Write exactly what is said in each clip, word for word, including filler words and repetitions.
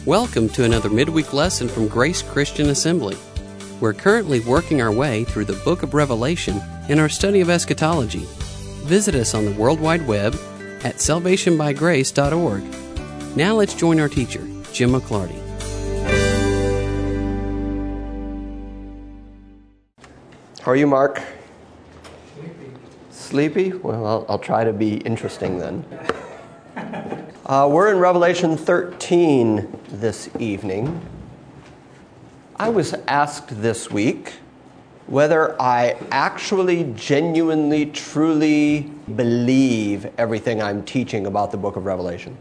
Welcome to another midweek lesson from Grace Christian Assembly. We're currently working our way through the book of Revelation in our study of eschatology. Visit us on the World Wide Web at salvation by grace dot org. Now let's join our teacher, Jim McClarty. How are you, Mark? Sleepy. Sleepy? Well, I'll, I'll try to be interesting then. Uh, we're in Revelation thirteen this evening. I was asked this week whether I actually, genuinely, truly believe everything I'm teaching about the book of Revelation.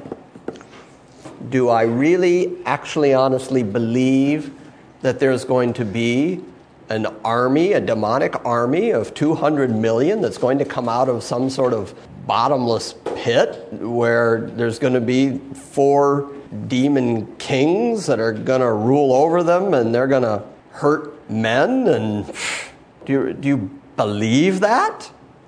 Do I really, actually, honestly believe that there's going to be an army, a demonic army of two hundred million that's going to come out of some sort of bottomless pit where there's going to be four demon kings that are going to rule over them and they're going to hurt men? And do you, do you believe that?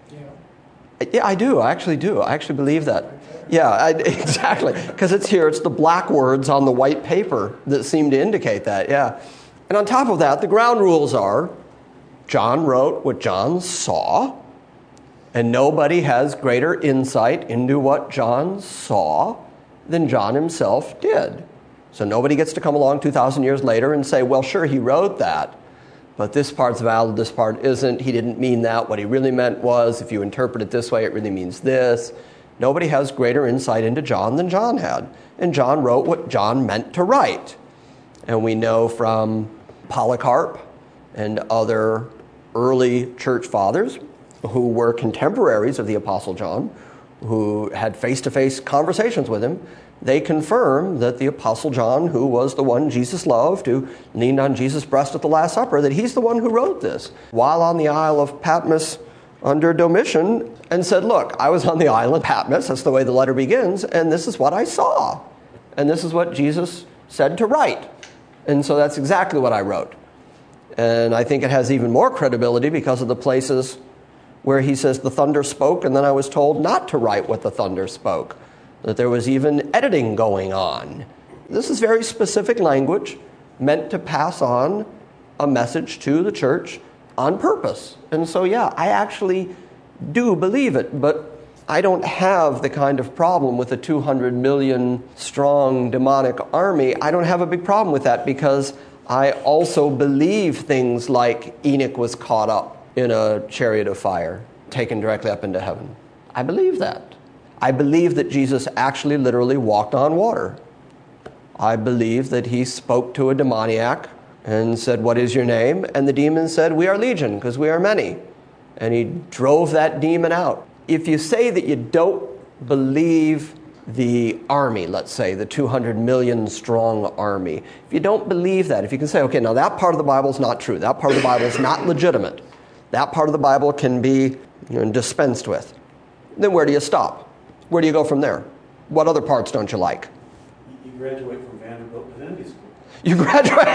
Yeah. Yeah, I do. I actually do. I actually believe that. Yeah, I, exactly. Because it's here. It's the black words on the white paper that seem to indicate that. Yeah. And on top of that, the ground rules are John wrote what John saw, and nobody has greater insight into what John saw than John himself did. So nobody gets to come along two thousand years later and say, well, sure, he wrote that, but this part's valid, this part isn't. He didn't mean that. What he really meant was, if you interpret it this way, it really means this. Nobody has greater insight into John than John had. And John wrote what John meant to write. And we know from Polycarp and other early church fathers who were contemporaries of the Apostle John, who had face-to-face conversations with him, they confirm that the Apostle John, who was the one Jesus loved, who leaned on Jesus' breast at the Last Supper, that he's the one who wrote this while on the Isle of Patmos under Domitian, and said, look, I was on the island Patmos, that's the way the letter begins, and this is what I saw. And this is what Jesus said to write. And so that's exactly what I wrote. And I think it has even more credibility because of the places where he says the thunder spoke, and then I was told not to write what the thunder spoke, that there was even editing going on. This is very specific language meant to pass on a message to the church on purpose. And so, yeah, I actually do believe it, but I don't have the kind of problem with a two hundred million strong demonic army. I don't have a big problem with that because I also believe things like Enoch was caught up in a chariot of fire, taken directly up into heaven. I believe that. I believe that Jesus actually literally walked on water. I believe that he spoke to a demoniac and said, what is your name? And the demon said, we are legion, because we are many. And he drove that demon out. If you say that you don't believe the army, let's say, the two hundred million strong army, if you don't believe that, if you can say, okay, now that part of the Bible is not true, that part of the Bible is not legitimate, that part of the Bible can be, you know, dispensed with, then where do you stop? Where do you go from there? What other parts don't you like? You graduate from Vanderbilt Divinity School. You graduate.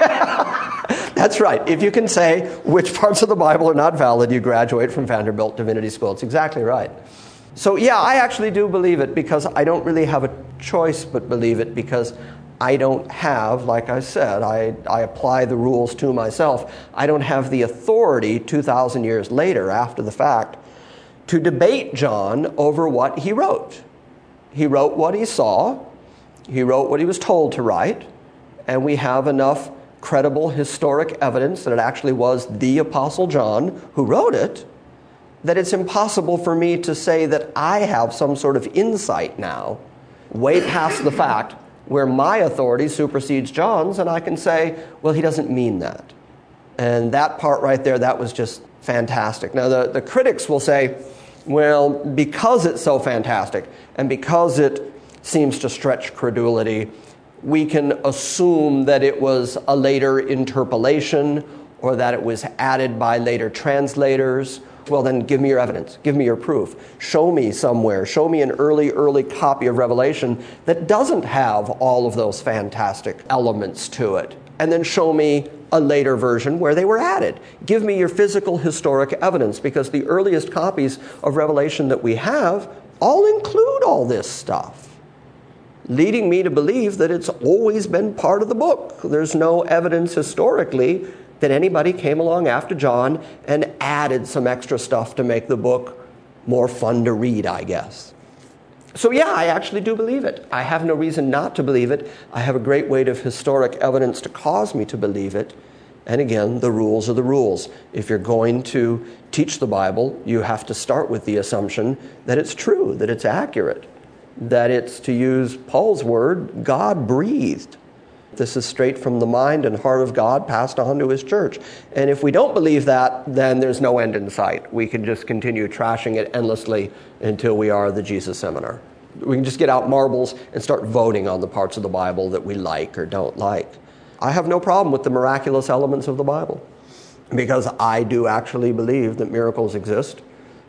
That's right. If you can say which parts of the Bible are not valid, you graduate from Vanderbilt Divinity School. It's exactly right. So yeah, I actually do believe it because I don't really have a choice but believe it because I don't have, like I said, I, I apply the rules to myself. I don't have the authority two thousand years later, after the fact, to debate John over what he wrote. He wrote what he saw. He wrote what he was told to write. And we have enough credible historic evidence that it actually was the Apostle John who wrote it, that it's impossible for me to say that I have some sort of insight now, way past the fact, where my authority supersedes John's, and I can say, well, he doesn't mean that. And that part right there, that was just fantastic. Now, the, the critics will say, well, because it's so fantastic, and because it seems to stretch credulity, we can assume that it was a later interpolation, or that it was added by later translators. Well, then give me your evidence. Give me your proof. Show me somewhere. Show me an early, early copy of Revelation that doesn't have all of those fantastic elements to it. And then show me a later version where they were added. Give me your physical historic evidence, because the earliest copies of Revelation that we have all include all this stuff. leading me to believe that it's always been part of the book. There's no evidence historically that anybody came along after John and added some extra stuff to make the book more fun to read, I guess. So yeah, I actually do believe it. I have no reason not to believe it. I have a great weight of historic evidence to cause me to believe it. And again, the rules are the rules. If you're going to teach the Bible, you have to start with the assumption that it's true, that it's accurate, that it's, to use Paul's word, God-breathed. This is straight from the mind and heart of God passed on to his church. And if we don't believe that, then there's no end in sight. We can just continue trashing it endlessly until we are the Jesus Seminar. We can just get out marbles and start voting on the parts of the Bible that we like or don't like. I have no problem with the miraculous elements of the Bible because I do actually believe that miracles exist.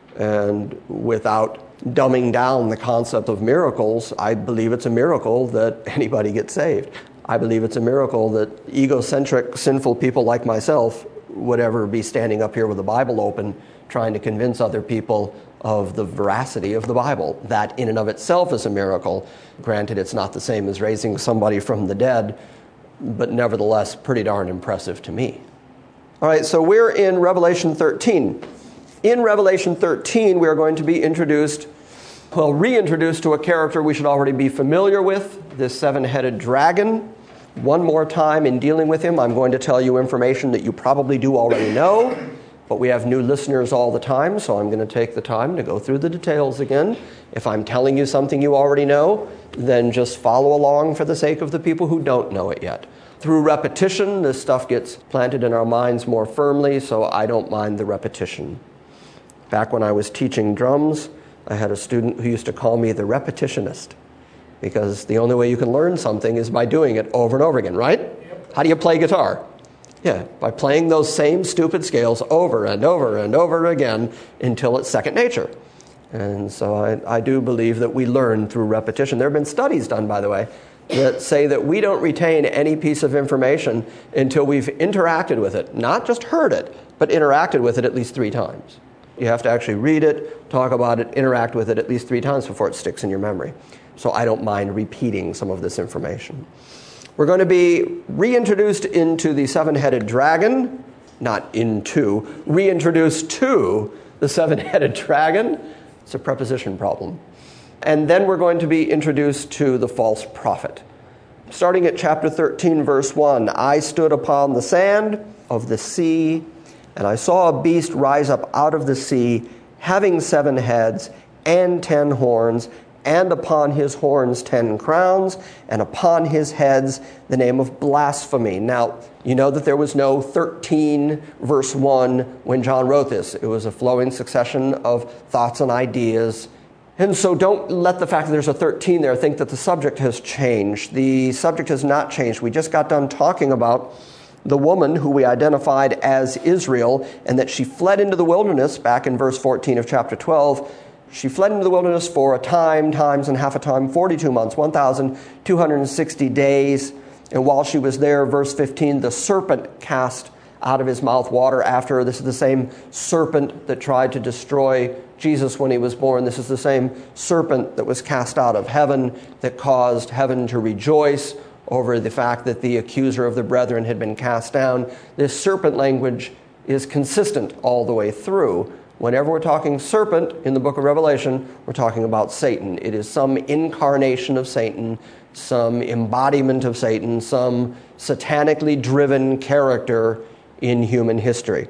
And without dumbing down the concept of miracles, I believe it's a miracle that anybody gets saved. I believe it's a miracle that egocentric, sinful people like myself would ever be standing up here with the Bible open trying to convince other people of the veracity of the Bible. That in and of itself is a miracle. Granted, it's not the same as raising somebody from the dead, but nevertheless pretty darn impressive to me. All right, so we're in Revelation thirteen. In Revelation thirteen, we are going to be introduced, well, reintroduced to a character we should already be familiar with, this seven-headed dragon. One more time in dealing with him, I'm going to tell you information that you probably do already know, but we have new listeners all the time, so I'm going to take the time to go through the details again. If I'm telling you something you already know, then just follow along for the sake of the people who don't know it yet. Through repetition, this stuff gets planted in our minds more firmly, so I don't mind the repetition. Back when I was teaching drums, I had a student who used to call me the repetitionist, because the only way you can learn something is by doing it over and over again, right? Yep. How do you play guitar? Yeah, by playing those same stupid scales over and over and over again until it's second nature. And so I, I do believe that we learn through repetition. There have been studies done, by the way, that say that we don't retain any piece of information until we've interacted with it. Not just heard it, but interacted with it at least three times. You have to actually read it, talk about it, interact with it at least three times before it sticks in your memory. So I don't mind repeating some of this information. We're going to be reintroduced into the seven-headed dragon, not into, reintroduced to the seven-headed dragon. It's a preposition problem. And then we're going to be introduced to the false prophet. Starting at chapter thirteen, verse one, I stood upon the sand of the sea, and I saw a beast rise up out of the sea, having seven heads and ten horns, and upon his horns ten crowns, and upon his heads the name of blasphemy. Now, you know that there was no thirteen, verse one, when John wrote this. It was a flowing succession of thoughts and ideas. And so don't let the fact that there's a thirteen there think that the subject has changed. The subject has not changed. We just got done talking about the woman who we identified as Israel, and that she fled into the wilderness back in verse fourteen of chapter twelve. She fled into the wilderness for a time, times and half a time, forty-two months, one thousand two hundred sixty days. And while she was there, verse fifteen, the serpent cast out of his mouth water after her. This is the same serpent that tried to destroy Jesus when he was born. This is the same serpent that was cast out of heaven, that caused heaven to rejoice over the fact that the accuser of the brethren had been cast down. This serpent language is consistent all the way through. Whenever we're talking serpent in the book of Revelation, we're talking about Satan. It is some incarnation of Satan, some embodiment of Satan, some satanically driven character in human history.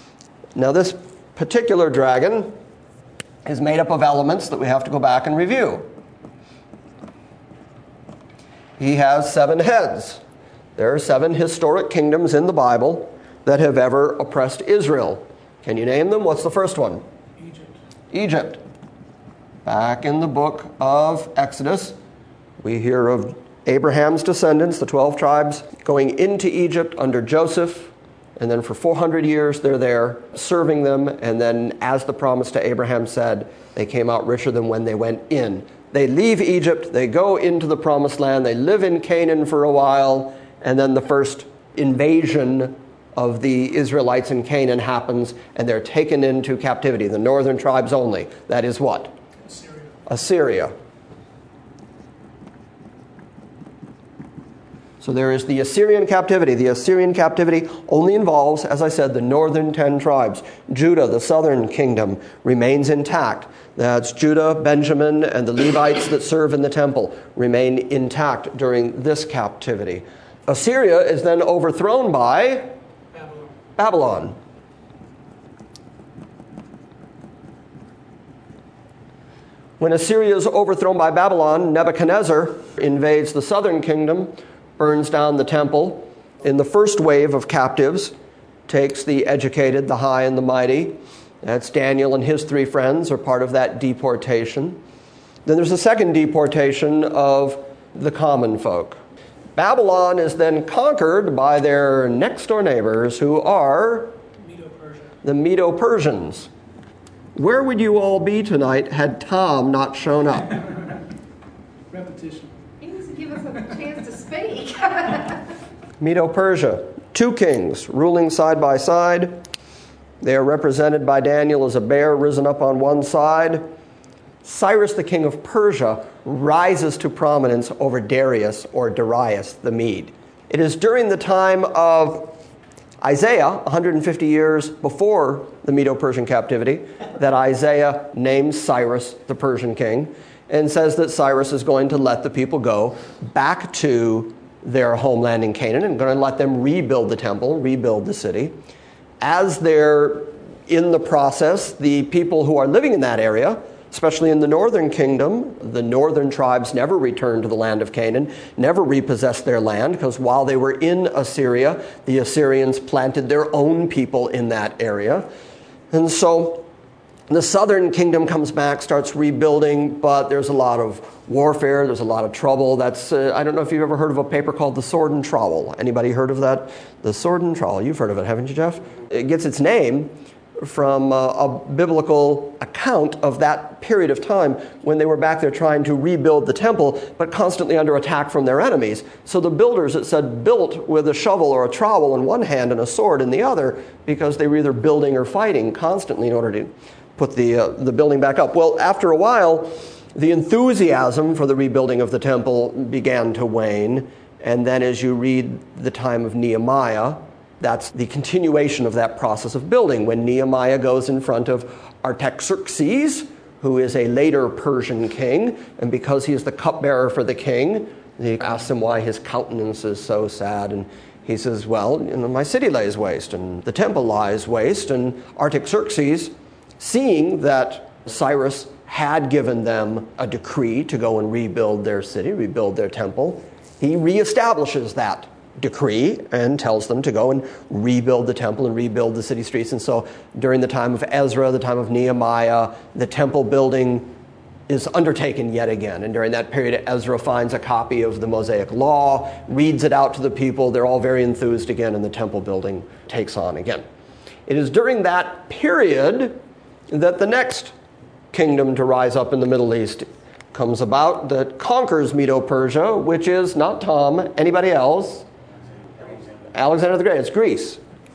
Now, this particular dragon is made up of elements that we have to go back and review. He has seven heads. There are seven historic kingdoms in the Bible that have ever oppressed Israel. Can you name them? What's the first one? Egypt. Egypt. Back in the book of Exodus, we hear of Abraham's descendants, the twelve tribes, going into Egypt under Joseph, and then for four hundred years they're there serving them, and then as the promise to Abraham said, they came out richer than when they went in. They leave Egypt, they go into the promised land, they live in Canaan for a while, and then the first invasion of the Israelites in Canaan happens, and they're taken into captivity, the northern tribes only. That is what? Assyria. Assyria. So there is the Assyrian captivity. The Assyrian captivity only involves, as I said, the northern ten tribes. Judah, the southern kingdom, remains intact. That's Judah, Benjamin, and the Levites that serve in the temple remain intact during this captivity. Assyria is then overthrown by Babylon. Babylon. When Assyria is overthrown by Babylon, Nebuchadnezzar invades the southern kingdom, burns down the temple. In the first wave of captives, takes the educated, the high, and the mighty. That's Daniel and his three friends are part of that deportation. Then there's a second deportation of the common folk. Babylon is then conquered by their next-door neighbors, who are Medo-Persia. the Medo-Persians. Where would you all be tonight had Tom not shown up? Repetition. He needs to give us a chance to speak. Medo-Persia, two kings ruling side by side. They are represented by Daniel as a bear risen up on one side. Cyrus, the king of Persia, rises to prominence over Darius or Darius the Mede. It is during the time of Isaiah, one hundred fifty years before the Medo-Persian captivity, that Isaiah names Cyrus the Persian king and says that Cyrus is going to let the people go back to their homeland in Canaan and going to let them rebuild the temple, rebuild the city. As they're in the process, the people who are living in that area, especially in the northern kingdom, the northern tribes never returned to the land of Canaan, never repossessed their land, because while they were in Assyria, the Assyrians planted their own people in that area. And so the southern kingdom comes back, starts rebuilding, but there's a lot of warfare, there's a lot of trouble. That's uh, I don't know if you've ever heard of a paper called The Sword and Trowel. Anybody heard of that? The Sword and Trowel. You've heard of it, haven't you, Jeff? It gets its name from uh, a biblical account of that period of time when they were back there trying to rebuild the temple, but constantly under attack from their enemies. So the builders, it said, built with a shovel or a trowel in one hand and a sword in the other, because they were either building or fighting constantly in order to put the uh, the building back up. Well, after a while, the enthusiasm for the rebuilding of the temple began to wane, and then as you read the time of Nehemiah, that's the continuation of that process of building. When Nehemiah goes in front of Artaxerxes, who is a later Persian king, and because he is the cupbearer for the king, he asks him why his countenance is so sad, and he says, well, you know, my city lays waste, and the temple lies waste, and Artaxerxes, seeing that Cyrus had given them a decree to go and rebuild their city, rebuild their temple, he reestablishes that decree and tells them to go and rebuild the temple and rebuild the city streets. And so during the time of Ezra, the time of Nehemiah, the temple building is undertaken yet again. And during that period, Ezra finds a copy of the Mosaic Law, reads it out to the people. They're all very enthused again, and the temple building takes on again. It is during that period that the next kingdom to rise up in the Middle East comes about that conquers Medo-Persia, which is not Tom, anybody else? Alexander the Great. It's Greece.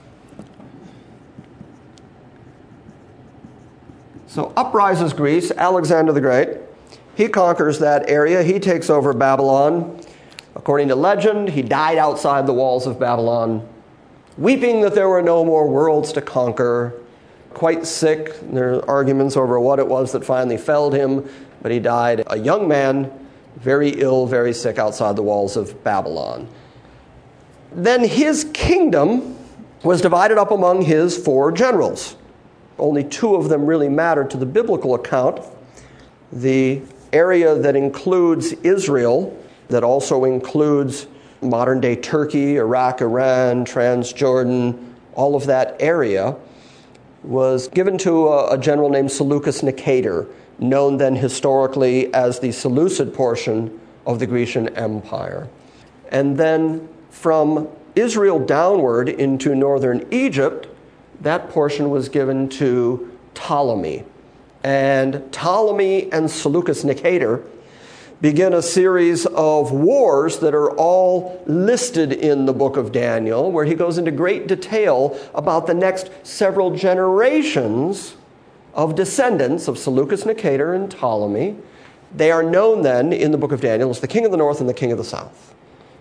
So up rises Greece, Alexander the Great. He conquers that area. He takes over Babylon. According to legend, he died outside the walls of Babylon, weeping that there were no more worlds to conquer. Quite sick. There are arguments over what it was that finally felled him, but he died a young man, very ill, very sick outside the walls of Babylon. Then his kingdom was divided up among his four generals. Only two of them really mattered to the biblical account. The area that includes Israel, that also includes modern-day Turkey, Iraq, Iran, Transjordan, all of that area, was given to a, a general named Seleucus Nicator, known then historically as the Seleucid portion of the Grecian Empire. And then from Israel downward into northern Egypt, that portion was given to Ptolemy. And Ptolemy and Seleucus Nicator begin a series of wars that are all listed in the book of Daniel, where he goes into great detail about the next several generations of descendants of Seleucus Nicator and Ptolemy. They are known then in the book of Daniel as the king of the north and the king of the south.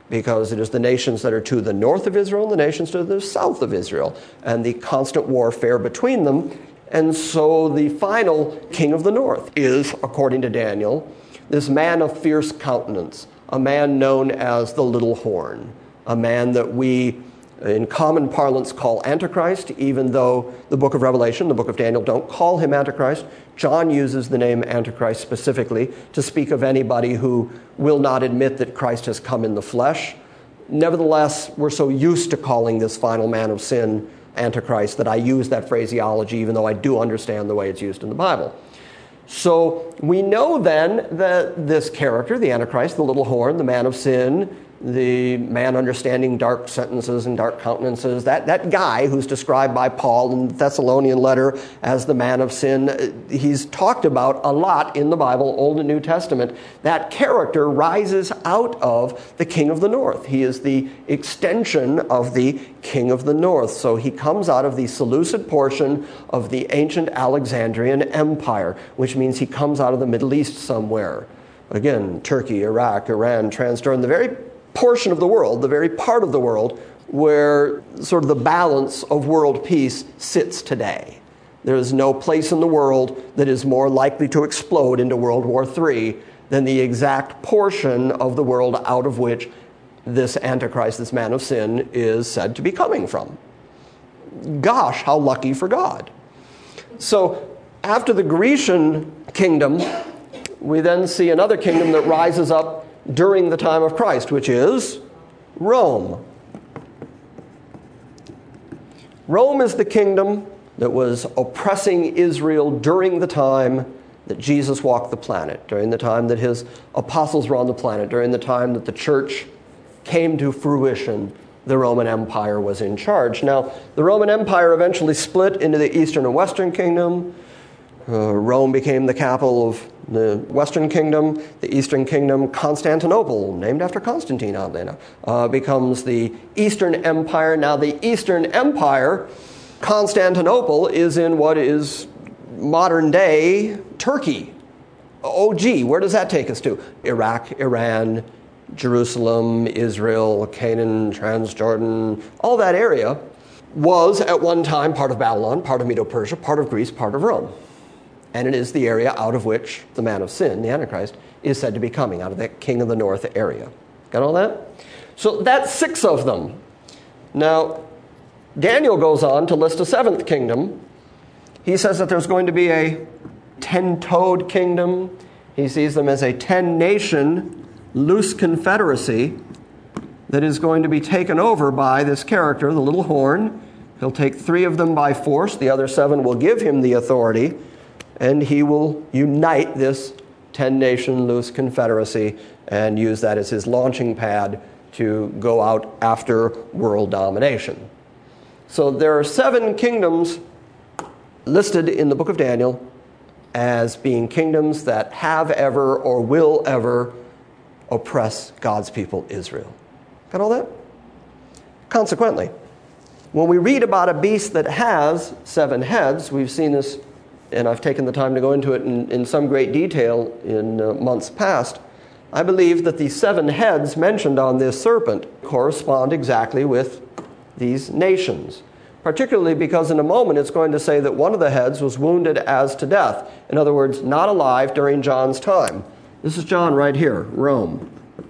because it is the nations that are to the north of Israel and the nations to the south of Israel, and the constant warfare between them. And so the final king of the north is, according to Daniel, this man of fierce countenance, a man known as the little horn, a man that we in common parlance call Antichrist, even though the book of Revelation, the book of Daniel, don't call him Antichrist. John uses the name Antichrist specifically to speak of anybody who will not admit that Christ has come in the flesh. Nevertheless, we're so used to calling this final man of sin Antichrist that I use that phraseology, even though I do understand the way it's used in the Bible. So we know then that this character, the Antichrist, the little horn, the man of sin, the man understanding dark sentences and dark countenances, that, that guy who's described by Paul in the Thessalonian letter as the man of sin, he's talked about a lot in the Bible, Old and New Testament. That character rises out of the king of the north. He is the extension of the king of the north. So he comes out of the Seleucid portion of the ancient Alexandrian Empire, which means he comes out of the Middle East somewhere. Again, Turkey, Iraq, Iran, Transjordan, the very portion of the world, the very part of the world where sort of the balance of world peace sits today. There is no place in the world that is more likely to explode into World War Three than the exact portion of the world out of which this Antichrist, this man of sin, is said to be coming from. Gosh, how lucky for God. So after the Grecian kingdom, we then see another kingdom that rises up during the time of Christ, which is Rome. Rome is the kingdom that was oppressing Israel during the time that Jesus walked the planet, during the time that his apostles were on the planet, during the time that the church came to fruition. The Roman Empire was in charge. Now, the Roman Empire eventually split into the Eastern and Western Kingdom. Uh, Rome became the capital of the Western Kingdom. The Eastern Kingdom, Constantinople, named after Constantine, oddly enough, uh, becomes the Eastern Empire. Now, the Eastern Empire, Constantinople, is in what is modern-day Turkey. Oh, gee, where does that take us to? Iraq, Iran, Jerusalem, Israel, Canaan, Transjordan, all that area was at one time part of Babylon, part of Medo-Persia, part of Greece, part of Rome. And it is the area out of which the man of sin, the Antichrist, is said to be coming, out of that king of the north area. Got all that? So that's six of them. Now, Daniel goes on to list a seventh kingdom. He says that there's going to be a ten-toed kingdom. He sees them as a ten-nation loose confederacy that is going to be taken over by this character, the little horn. He'll take three of them by force. The other seven will give him the authority. And he will unite this ten-nation loose confederacy and use that as his launching pad to go out after world domination. So there are seven kingdoms listed in the book of Daniel as being kingdoms that have ever or will ever oppress God's people, Israel. Got all that? Consequently, when we read about a beast that has seven heads, we've seen this, and I've taken the time to go into it in, in some great detail in uh, months past. I believe that the seven heads mentioned on this serpent correspond exactly with these nations, particularly because in a moment it's going to say that one of the heads was wounded as to death. In other words, not alive during John's time. This is John right here, Rome.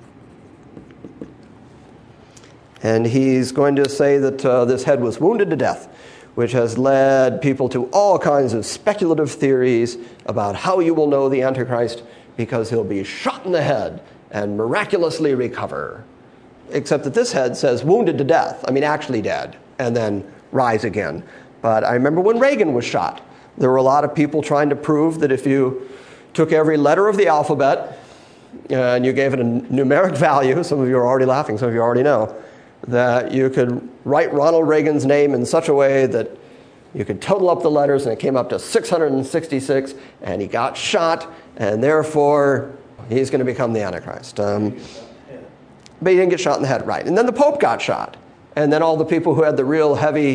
And he's going to say that uh, this head was wounded to death, which has led people to all kinds of speculative theories about how you will know the Antichrist, because he'll be shot in the head and miraculously recover. Except that this head says wounded to death, I mean actually dead, and then rise again. But I remember when Reagan was shot, there were a lot of people trying to prove that if you took every letter of the alphabet uh, and you gave it a numeric value, some of you are already laughing, some of you already know, that you could write Ronald Reagan's name in such a way that you could total up the letters and it came up to six hundred sixty-six, and he got shot, and therefore he's going to become the Antichrist. Um, but he didn't get shot in the head, right. And then the Pope got shot. And then all the people who had the real heavy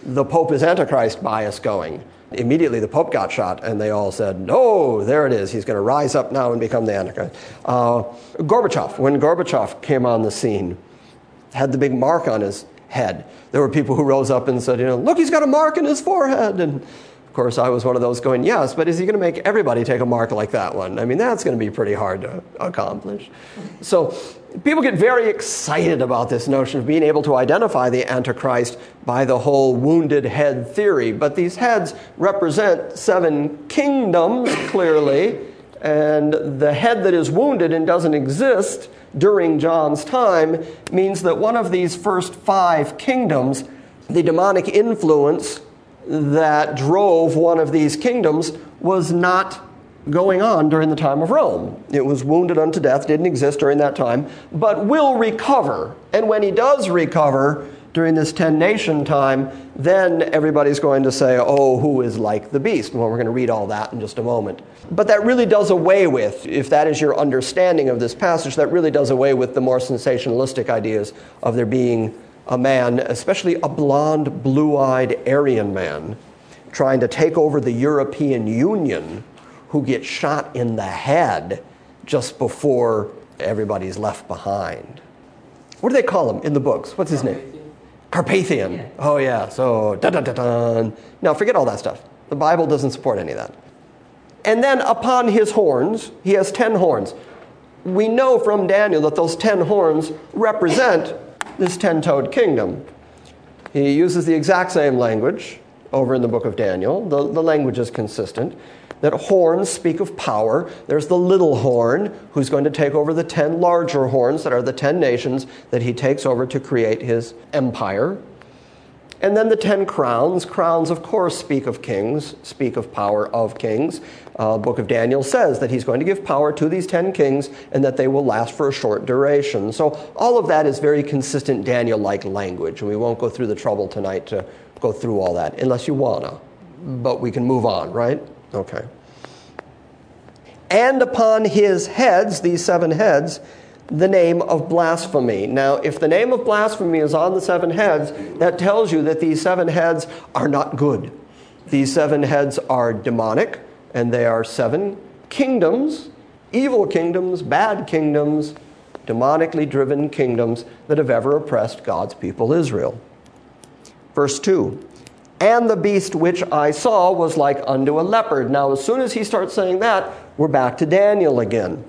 the Pope is Antichrist bias going. Immediately the Pope got shot, and they all said, no, there it is. He's going to rise up now and become the Antichrist. Uh, Gorbachev, when Gorbachev came on the scene, had the big mark on his head. There were people who rose up and said, you know, look, he's got a mark in his forehead. And of course, I was one of those going, yes, but is he going to make everybody take a mark like that one? I mean, that's going to be pretty hard to accomplish. So people get very excited about this notion of being able to identify the Antichrist by the whole wounded head theory. But these heads represent seven kingdoms, clearly, and the head that is wounded and doesn't exist during John's time means that one of these first five kingdoms, the demonic influence that drove one of these kingdoms, was not going on during the time of Rome. It was wounded unto death, didn't exist during that time, but will recover. And when he does recover during this ten-nation time, then everybody's going to say, oh, who is like the beast? Well, we're going to read all that in just a moment. But that really does away with, if that is your understanding of this passage, that really does away with the more sensationalistic ideas of there being a man, especially a blonde, blue-eyed Aryan man, trying to take over the European Union, who gets shot in the head just before everybody's left behind. What do they call him in the books? What's his name? Carpathian. Yeah. Oh, yeah. So, da-da-da-da. Now, forget all that stuff. The Bible doesn't support any of that. And then upon his horns, he has ten horns. We know from Daniel that those ten horns represent this ten-toed kingdom. He uses the exact same language over in the book of Daniel. The, the language is consistent. That horns speak of power. There's the little horn who's going to take over the ten larger horns that are the ten nations that he takes over to create his empire. And then the ten crowns. Crowns, of course, speak of kings, speak of power of kings. Uh, book of Daniel says that he's going to give power to these ten kings and that they will last for a short duration. So all of that is very consistent Daniel-like language, and we won't go through the trouble tonight to go through all that, unless you wanna. But we can move on, right? Okay. And upon his heads, these seven heads, the name of blasphemy. Now, if the name of blasphemy is on the seven heads, that tells you that these seven heads are not good. These seven heads are demonic, and they are seven kingdoms, evil kingdoms, bad kingdoms, demonically driven kingdoms that have ever oppressed God's people Israel. Verse two. And the beast which I saw was like unto a leopard. Now, as soon as he starts saying that, we're back to Daniel again.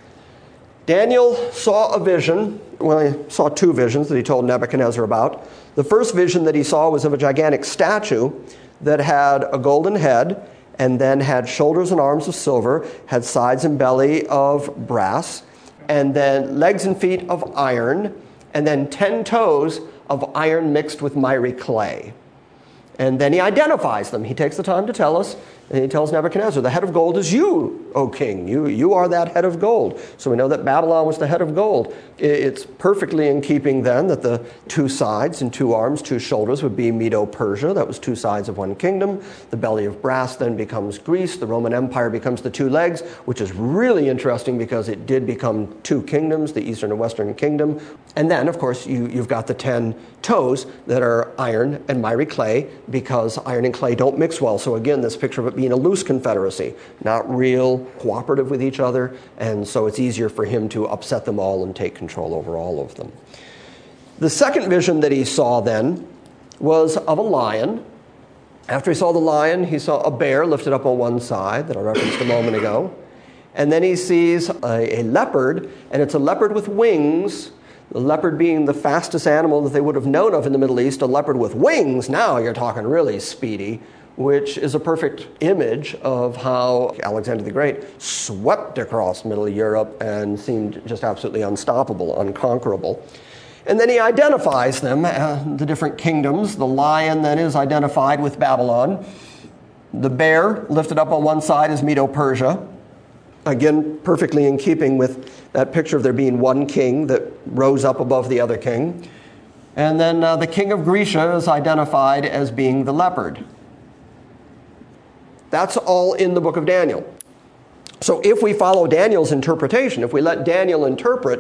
Daniel saw a vision. Well, he saw two visions that he told Nebuchadnezzar about. The first vision that he saw was of a gigantic statue that had a golden head and then had shoulders and arms of silver, had sides and belly of brass, and then legs and feet of iron, and then ten toes of iron mixed with miry clay. And then he identifies them. He takes the time to tell us, and he tells Nebuchadnezzar, the head of gold is you, O king. You, you are that head of gold. So we know that Babylon was the head of gold. It's perfectly in keeping then that the two sides and two arms, two shoulders would be Medo-Persia. That was two sides of one kingdom. The belly of brass then becomes Greece. The Roman Empire becomes the two legs, which is really interesting because it did become two kingdoms, the Eastern and Western kingdom. And then, of course, you, you've got the ten toes that are iron and miry clay, because iron and clay don't mix well. So again, this picture of it being a loose confederacy, not real cooperative with each other, and so it's easier for him to upset them all and take control over all of them. The second vision that he saw then was of a lion. After he saw the lion, he saw a bear lifted up on one side that I referenced a moment ago. And then he sees a, a leopard, and it's a leopard with wings. The leopard being the fastest animal that they would have known of in the Middle East, a leopard with wings, now you're talking really speedy, which is a perfect image of how Alexander the Great swept across Middle Europe and seemed just absolutely unstoppable, unconquerable. And then he identifies them, uh, the different kingdoms. The lion then is identified with Babylon. The bear, lifted up on one side, is Medo-Persia. Again, perfectly in keeping with that picture of there being one king that rose up above the other king. And then uh, the king of Grecia is identified as being the leopard. That's all in the book of Daniel. So if we follow Daniel's interpretation, if we let Daniel interpret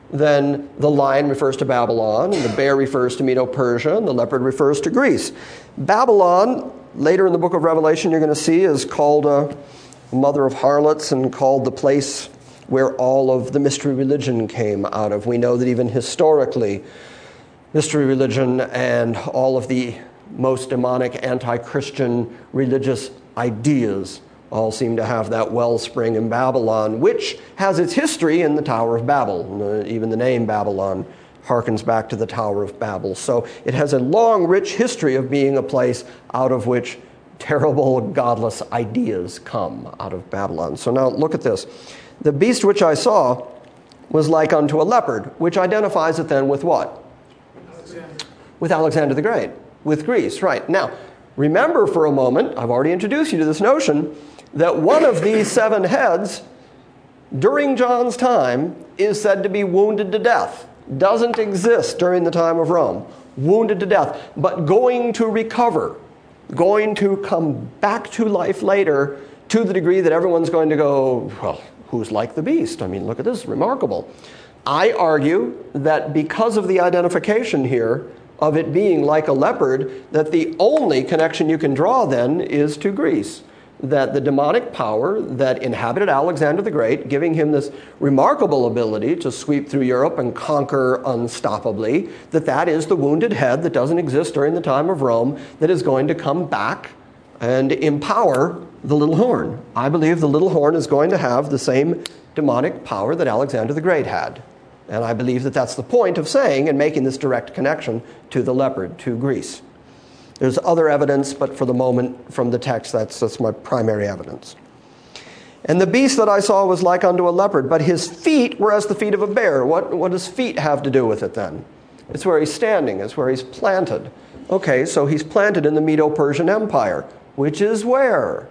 then the lion refers to Babylon, and the bear refers to Medo-Persia, and the leopard refers to Greece. Babylon, later in the book of Revelation, you're going to see, is called a mother of harlots and called the place where all of the mystery religion came out of. We know that even historically, mystery religion and all of the most demonic anti-Christian religious ideas all seem to have that wellspring in Babylon, which has its history in the Tower of Babel. Even the name Babylon harkens back to the Tower of Babel. So it has a long, rich history of being a place out of which terrible, godless ideas come out of Babylon. So now look at this. The beast which I saw was like unto a leopard, which identifies it then with what? Alexander. With Alexander the Great, with Greece, right. Now, remember for a moment, I've already introduced you to this notion, that one of these seven heads during John's time is said to be wounded to death. Doesn't exist during the time of Rome. Wounded to death, but going to recover, going to come back to life later to the degree that everyone's going to go, well, who's like the beast? I mean, look at this, remarkable. I argue that because of the identification here of it being like a leopard, that the only connection you can draw then is to Greece. That the demonic power that inhabited Alexander the Great, giving him this remarkable ability to sweep through Europe and conquer unstoppably, that that is the wounded head that doesn't exist during the time of Rome, that is going to come back and empower the little horn. I believe the little horn is going to have the same demonic power that Alexander the Great had. And I believe that that's the point of saying and making this direct connection to the leopard, to Greece. There's other evidence, but for the moment, from the text, that's, that's my primary evidence. And the beast that I saw was like unto a leopard, but his feet were as the feet of a bear. What, what does feet have to do with it then? It's where he's standing. It's where he's planted. Okay, so he's planted in the Medo-Persian Empire, which is where?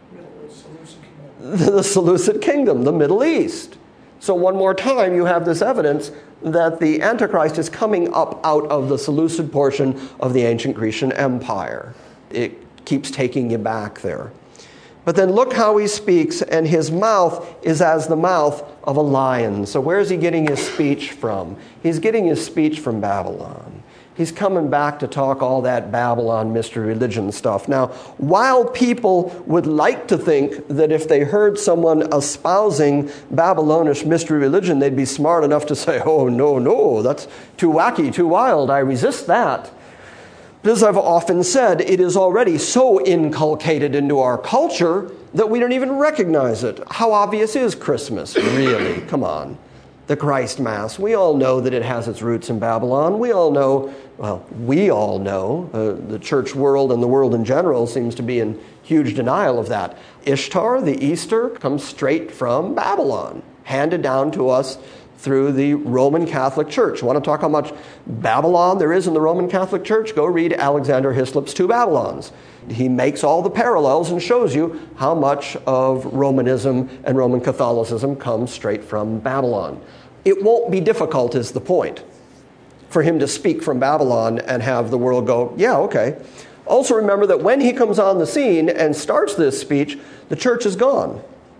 The Seleucid Kingdom, the Middle East. So one more time, you have this evidence that the Antichrist is coming up out of the Seleucid portion of the ancient Grecian Empire. It keeps taking you back there. But then look how he speaks, and his mouth is as the mouth of a lion. So where is he getting his speech from? He's getting his speech from Babylon. He's coming back to talk all that Babylon mystery religion stuff. Now, while people would like to think that if they heard someone espousing Babylonish mystery religion, they'd be smart enough to say, oh, no, no, that's too wacky, too wild, I resist that. But as I've often said, it is already so inculcated into our culture that we don't even recognize it. How obvious is Christmas, really? Come on. The Christ Mass. We all know that it has its roots in Babylon. We all know, well, we all know, uh, the church world and the world in general seems to be in huge denial of that. Ishtar, the Easter, comes straight from Babylon, handed down to us through the Roman Catholic Church. Want to talk how much Babylon there is in the Roman Catholic Church? Go read Alexander Hislop's Two Babylons. He makes all the parallels and shows you how much of Romanism and Roman Catholicism comes straight from Babylon. It won't be difficult, is the point, for him to speak from Babylon and have the world go, yeah, okay. Also remember that when he comes on the scene and starts this speech, the church is gone.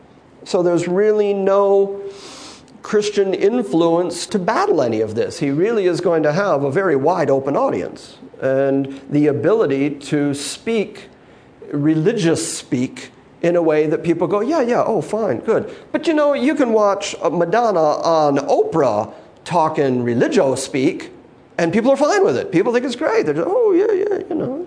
So there's really no Christian influence to battle any of this. He really is going to have a very wide open audience and the ability to speak, religious speak, in a way that people go, yeah, yeah, oh, fine, good. But you know, you can watch Madonna on Oprah talking religio speak, and people are fine with it. People think it's great. They're just, oh, yeah, yeah, you know.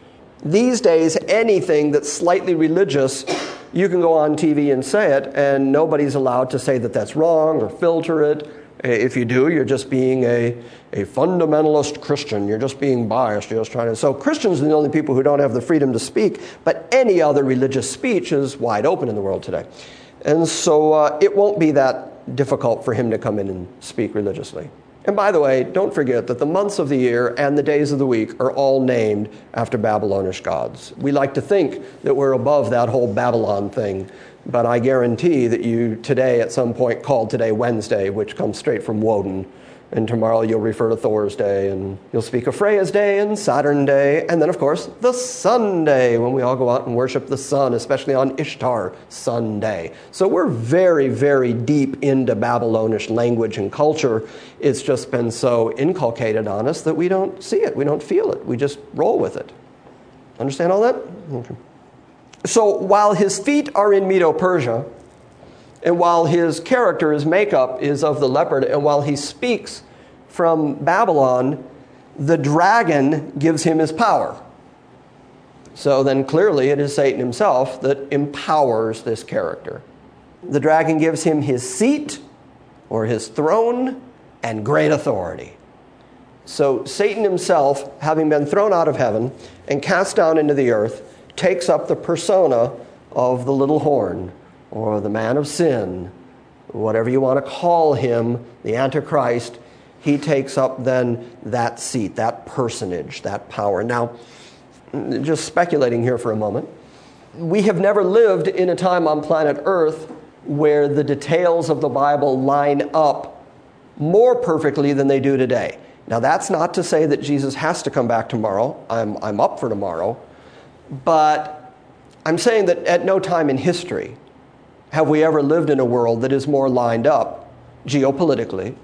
These days, anything that's slightly religious, you can go on T V and say it, and nobody's allowed to say that that's wrong or filter it. If you do, you're just being a, a fundamentalist Christian. You're just being biased. You're just trying to... So Christians are the only people who don't have the freedom to speak, but any other religious speech is wide open in the world today. And so uh, it won't be that difficult for him to come in and speak religiously. And by the way, don't forget that the months of the year and the days of the week are all named after Babylonish gods. We like to think that we're above that whole Babylon thing, but I guarantee that you today at some point called today Wednesday, which comes straight from Woden, And tomorrow you'll refer to Thor's Day, and you'll speak of Freya's Day and Saturn Day, and then, of course, the Sunday, when we all go out and worship the sun, especially on Ishtar Sunday. So we're very, very deep into Babylonish language and culture. It's just been so inculcated on us that we don't see it, we don't feel it, we just roll with it. Understand all that? Okay. So while his feet are in Medo-Persia, and while his character, his makeup is of the leopard, and while he speaks from Babylon, the dragon gives him his power. So then clearly it is Satan himself that empowers this character. The dragon gives him his seat, or his throne, and great authority. So Satan himself, having been thrown out of heaven and cast down into the earth, takes up the persona of the little horn, or the man of sin, whatever you want to call him, the Antichrist. He takes up then that seat, that personage, that power. Now, just speculating here for a moment, we have never lived in a time on planet Earth where the details of the Bible line up more perfectly than they do today. Now, that's not to say that Jesus has to come back tomorrow. I'm, I'm up for tomorrow. But I'm saying that at no time in history have we ever lived in a world that is more lined up geopolitically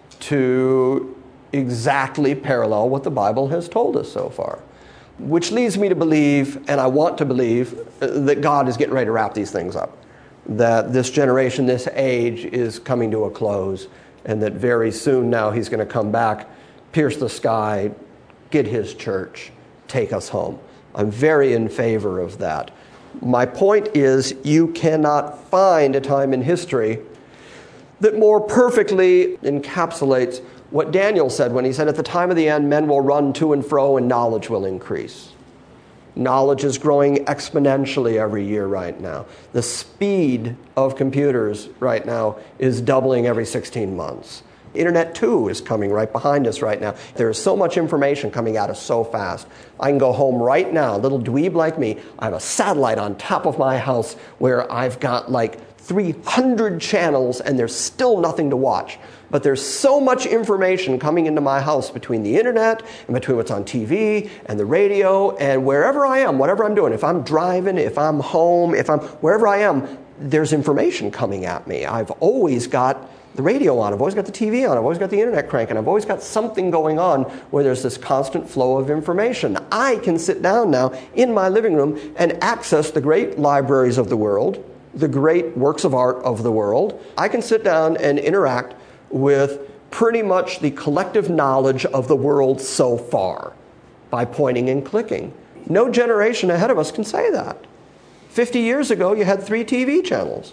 to exactly parallel what the Bible has told us so far. Which leads me to believe, and I want to believe, that God is getting ready to wrap these things up. That this generation, this age is coming to a close, and that very soon now he's going to come back, pierce the sky, get his church, take us home. I'm very in favor of that. My point is, you cannot find a time in history that more perfectly encapsulates what Daniel said when he said, at the time of the end, men will run to and fro and knowledge will increase. Knowledge is growing exponentially every year right now. The speed of computers right now is doubling every sixteen months. Internet two is coming right behind us right now. There is so much information coming at us so fast. I can go home right now, a little dweeb like me. I have a satellite on top of my house where I've got like three hundred channels and there's still nothing to watch. But there's so much information coming into my house between the internet and between what's on T V and the radio and wherever I am, whatever I'm doing. If I'm driving, if I'm home, if I'm wherever I am, there's information coming at me. I've always got the radio on, I've always got the T V on, I've always got the internet cranking, I've always got something going on where there's this constant flow of information. I can sit down now in my living room and access the great libraries of the world, the great works of art of the world. I can sit down and interact with pretty much the collective knowledge of the world so far by pointing and clicking. No generation ahead of us can say that. fifty years ago, you had three T V channels.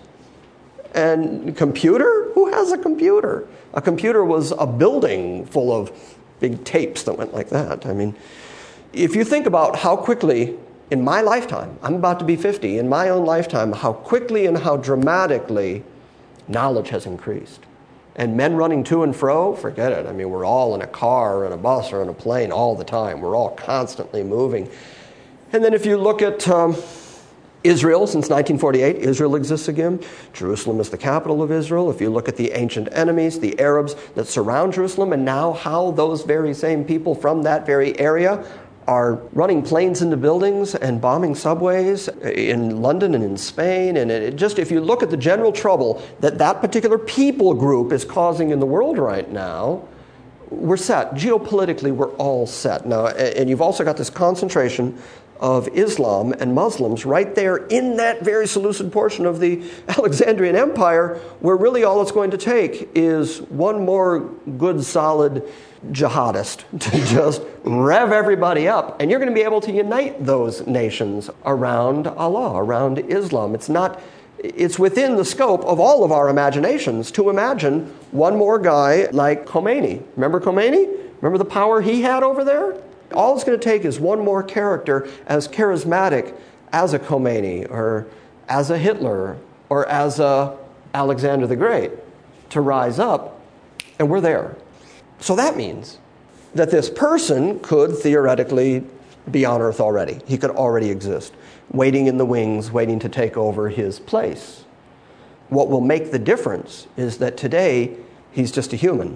And computer? Who has a computer? A computer was a building full of big tapes that went like that. I mean, if you think about how quickly, in my lifetime, I'm about to be fifty, in my own lifetime, how quickly and how dramatically knowledge has increased. And men running to and fro, forget it. I mean, we're all in a car or in a bus or in a plane all the time. We're all constantly moving. And then if you look at Um, Israel, since nineteen forty-eight, Israel exists again. Jerusalem is the capital of Israel. If you look at the ancient enemies, the Arabs that surround Jerusalem, and now how those very same people from that very area are running planes into buildings and bombing subways in London and in Spain. And it just, if you look at the general trouble that that particular people group is causing in the world right now, we're set. Geopolitically, we're all set. Now, and you've also got this concentration of Islam and Muslims right there in that very Seleucid portion of the Alexandrian Empire, where really all it's going to take is one more good, solid jihadist to just rev everybody up, and you're going to be able to unite those nations around Allah, around Islam. It's not, it's within the scope of all of our imaginations to imagine one more guy like Khomeini. Remember Khomeini? Remember the power he had over there? All it's going to take is one more character as charismatic as a Khomeini or as a Hitler or as a Alexander the Great to rise up, and we're there. So that means that this person could theoretically be on Earth already. He could already exist, waiting in the wings, waiting to take over his place. What will make the difference is that today he's just a human.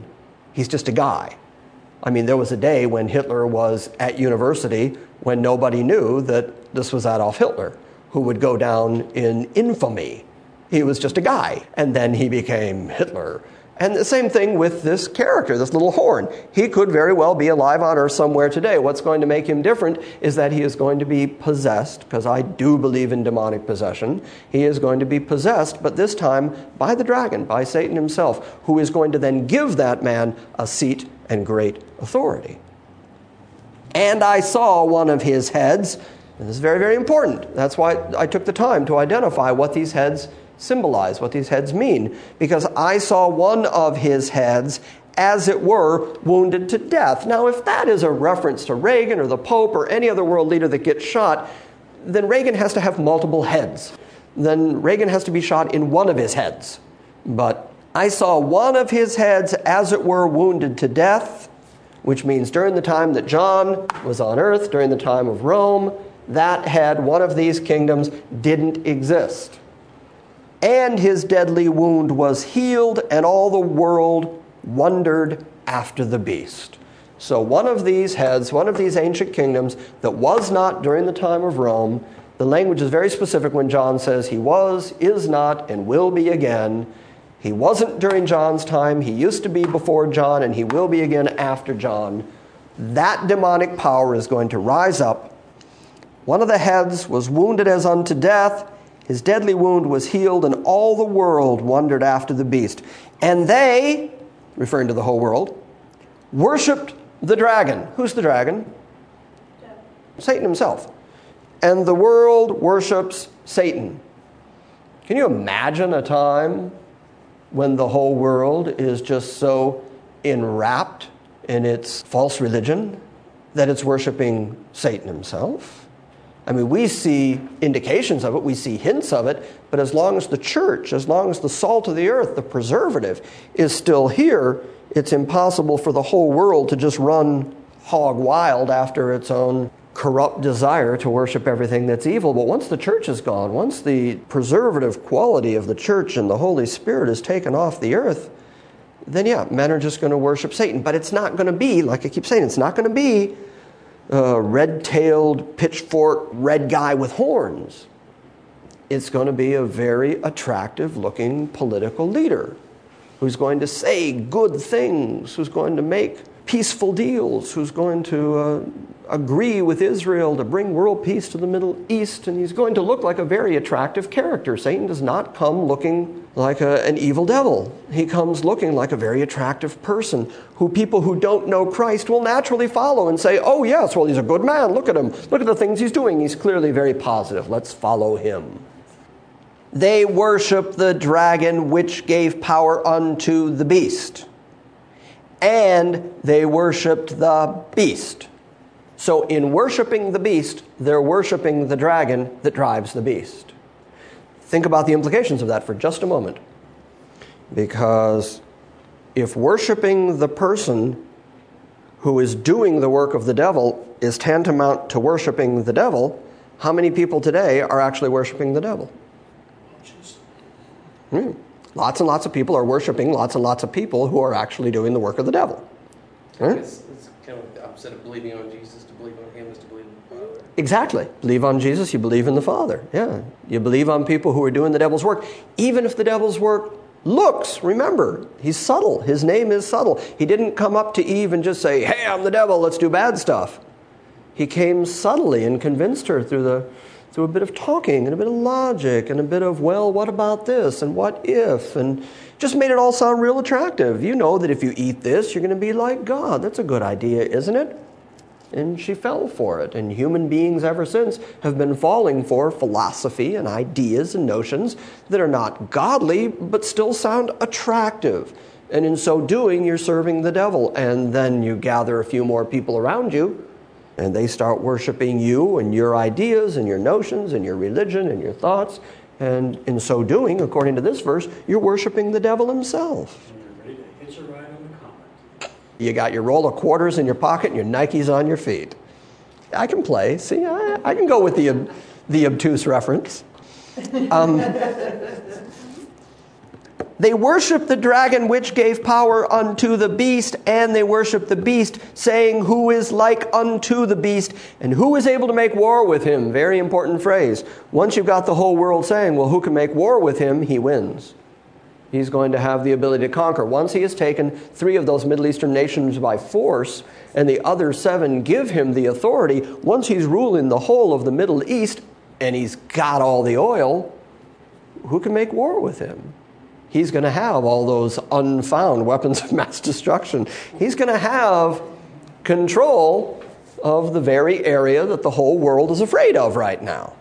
He's just a guy. I mean, there was a day when Hitler was at university when nobody knew that this was Adolf Hitler, who would go down in infamy. He was just a guy, and then he became Hitler. And the same thing with this character, this little horn. He could very well be alive on Earth somewhere today. What's going to make him different is that he is going to be possessed, because I do believe in demonic possession. He is going to be possessed, but this time by the dragon, by Satan himself, who is going to then give that man a seat and great authority. And I saw one of his heads, and this is very, very important. That's why I took the time to identify what these heads symbolize, what these heads mean, because I saw one of his heads, as it were, wounded to death. Now, if that is a reference to Reagan or the Pope or any other world leader that gets shot, then Reagan has to have multiple heads. Then Reagan has to be shot in one of his heads. But I saw one of his heads, as it were, wounded to death, which means during the time that John was on earth, during the time of Rome, that head, one of these kingdoms, didn't exist. And his deadly wound was healed, and all the world wondered after the beast. So one of these heads, one of these ancient kingdoms that was not during the time of Rome, the language is very specific when John says he was, is not, and will be again. He wasn't during John's time, he used to be before John, and he will be again after John. That demonic power is going to rise up. One of the heads was wounded as unto death. His deadly wound was healed, and all the world wondered after the beast. And they, referring to the whole world, worshipped the dragon. Who's the dragon? Devil. Satan himself. And the world worships Satan. Can you imagine a time when the whole world is just so enwrapped in its false religion that it's worshiping Satan himself? I mean, we see indications of it, we see hints of it, but as long as the church, as long as the salt of the earth, the preservative, is still here, it's impossible for the whole world to just run hog wild after its own corrupt desire to worship everything that's evil. But once the church is gone, once the preservative quality of the church and the Holy Spirit is taken off the earth, then yeah, men are just going to worship Satan. But it's not going to be, like I keep saying, it's not going to be a red-tailed, pitchfork, red guy with horns. It's going to be a very attractive-looking political leader who's going to say good things, who's going to make peaceful deals, who's going to uh, agree with Israel to bring world peace to the Middle East, and he's going to look like a very attractive character. Satan does not come looking like a, an evil devil. He comes looking like a very attractive person who people who don't know Christ will naturally follow and say, oh yes, well, he's a good man. Look at him. Look at the things he's doing. He's clearly very positive. Let's follow him. They worship the dragon which gave power unto the beast. And they worshiped the beast. So in worshiping the beast, they're worshiping the dragon that drives the beast. Think about the implications of that for just a moment. Because if worshiping the person who is doing the work of the devil is tantamount to worshiping the devil, how many people today are actually worshiping the devil? Hmm. Lots and lots of people are worshiping lots and lots of people who are actually doing the work of the devil. Hmm? It's, it's kind of the opposite of believing on Jesus. To believe on him is to believe in the Father. Exactly. Believe on Jesus, you believe in the Father. Yeah. You believe on people who are doing the devil's work. Even if the devil's work looks, remember, he's subtle. His name is subtle. He didn't come up to Eve and just say, hey, I'm the devil, let's do bad stuff. He came subtly and convinced her through the through a bit of talking and a bit of logic and a bit of, well, what about this and what if? And just made it all sound real attractive. You know that if you eat this, you're going to be like God. That's a good idea, isn't it? And she fell for it. And human beings ever since have been falling for philosophy and ideas and notions that are not godly, but still sound attractive. And in so doing, you're serving the devil. And then you gather a few more people around you, and they start worshiping you and your ideas and your notions and your religion and your thoughts. And in so doing, according to this verse, you're worshiping the devil himself. And you're ready to hitch a ride on the comet. You got your roll of quarters in your pocket and your Nikes on your feet. I can play. See, I, I can go with the, the obtuse reference. Um, They worship the dragon which gave power unto the beast, and they worship the beast, saying, who is like unto the beast, and who is able to make war with him? Very important phrase. Once you've got the whole world saying, well, who can make war with him? He wins. He's going to have the ability to conquer. Once he has taken three of those Middle Eastern nations by force, and the other seven give him the authority, once he's ruling the whole of the Middle East, and he's got all the oil, who can make war with him? He's going to have all those unfound weapons of mass destruction. He's going to have control of the very area that the whole world is afraid of right now.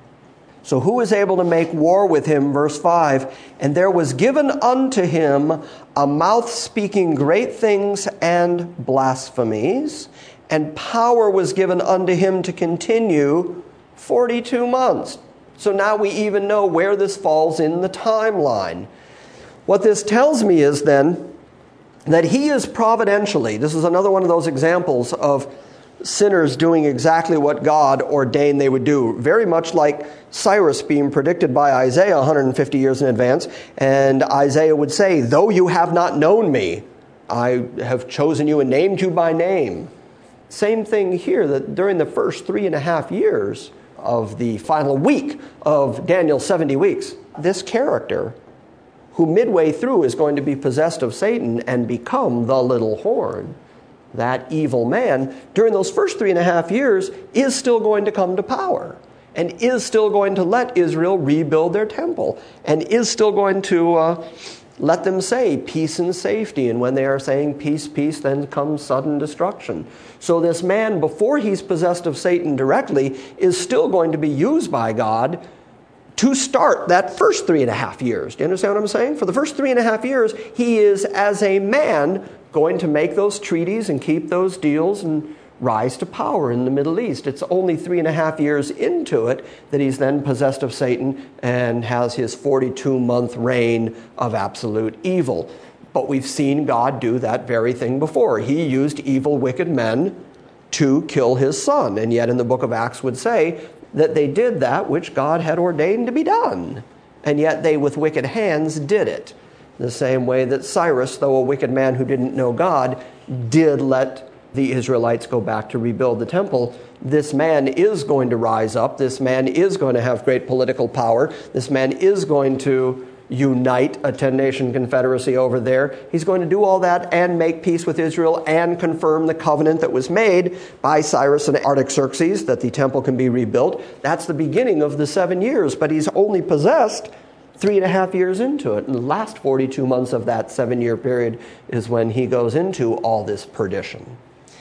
So who is able to make war with him? Verse five, and there was given unto him a mouth speaking great things and blasphemies, and power was given unto him to continue forty-two months. So now we even know where this falls in the timeline. What this tells me is then that he is providentially, this is another one of those examples of sinners doing exactly what God ordained they would do. Very much like Cyrus being predicted by Isaiah one hundred fifty years in advance. And Isaiah would say, though you have not known me, I have chosen you and named you by name. Same thing here, that during the first three and a half years of the final week of Daniel's seventy weeks, this character, who midway through is going to be possessed of Satan and become the little horn, that evil man, during those first three and a half years, is still going to come to power and is still going to let Israel rebuild their temple and is still going to uh, let them say peace and safety. And when they are saying peace, peace, then comes sudden destruction. So this man, before he's possessed of Satan directly, is still going to be used by God to start that first three and a half years. Do you understand what I'm saying? For the first three and a half years, he is, as a man, going to make those treaties and keep those deals and rise to power in the Middle East. It's only three and a half years into it that he's then possessed of Satan and has his forty-two month reign of absolute evil. But we've seen God do that very thing before. He used evil, wicked men to kill his son. And yet in the book of Acts would say that they did that which God had ordained to be done. And yet they, with wicked hands, did it. The same way that Cyrus, though a wicked man who didn't know God, did let the Israelites go back to rebuild the temple. This man is going to rise up. This man is going to have great political power. This man is going to unite a ten-nation confederacy over there. He's going to do all that and make peace with Israel and confirm the covenant that was made by Cyrus and Artaxerxes that the temple can be rebuilt. That's the beginning of the seven years, but he's only possessed three and a half years into it. And the last forty-two months of that seven-year period is when he goes into all this perdition.